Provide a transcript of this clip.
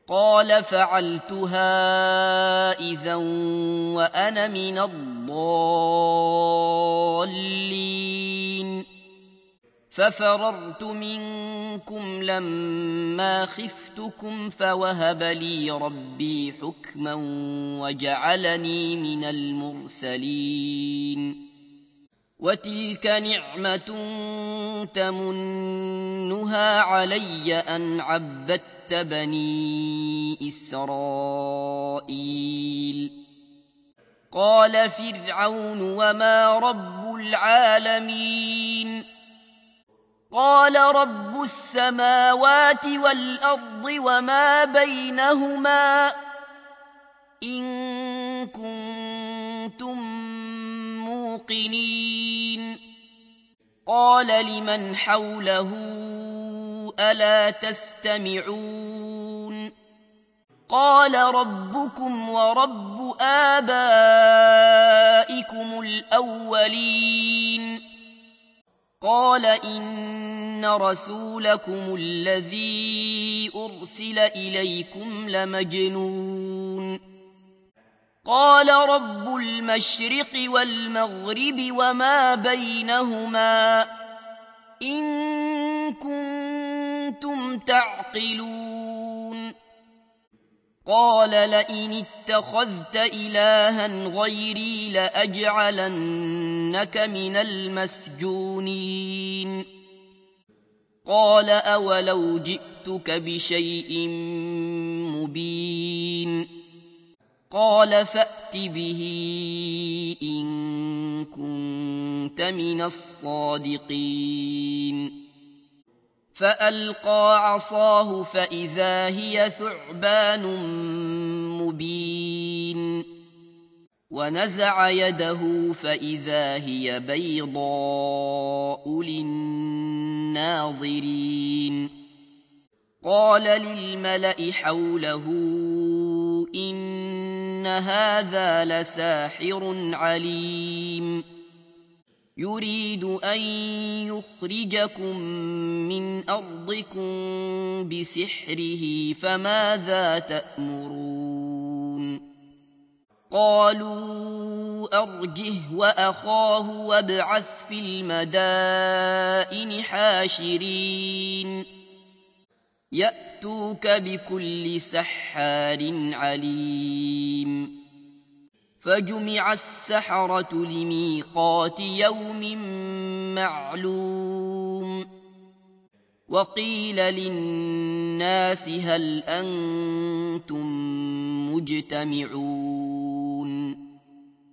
قال فعلتها إذا وأنا من الضالين ففررت منكم لما خفتكم فوهب لي ربي حكما وجعلني من المرسلين وتلك نعمة تمنها علي أن عبدت بني إسرائيل قال فرعون وما رب العالمين قال رب السماوات والأرض وما بينهما إن كنتم موقنين قال لمن حوله ألا تستمعون قال ربكم ورب آبائكم الأولين قال إن رسولكم الذي أرسل إليكم لمجنون قال رب المشرق والمغرب وما بينهما إن كنتم تعقلون قال لئن اتخذت إلها غيري لأجعلنك من المسجونين قال أولو جئتك بشيء مبين قال فأت به إن كنت من الصادقين فألقى عصاه فإذا هي ثعبان مبين ونزع يده فإذا هي بيضاء للناظرين قال للملأ حوله إن هذا لساحر عليم يريد أن يخرجكم من أرضكم بسحره فماذا تأمرون قالوا أرجه وأخاه وابعث في المدائن حاشرين يأتوك بكل سحار عليم فجمع السحرة لميقات يوم معلوم وقيل للناس هل أنتم مجتمعون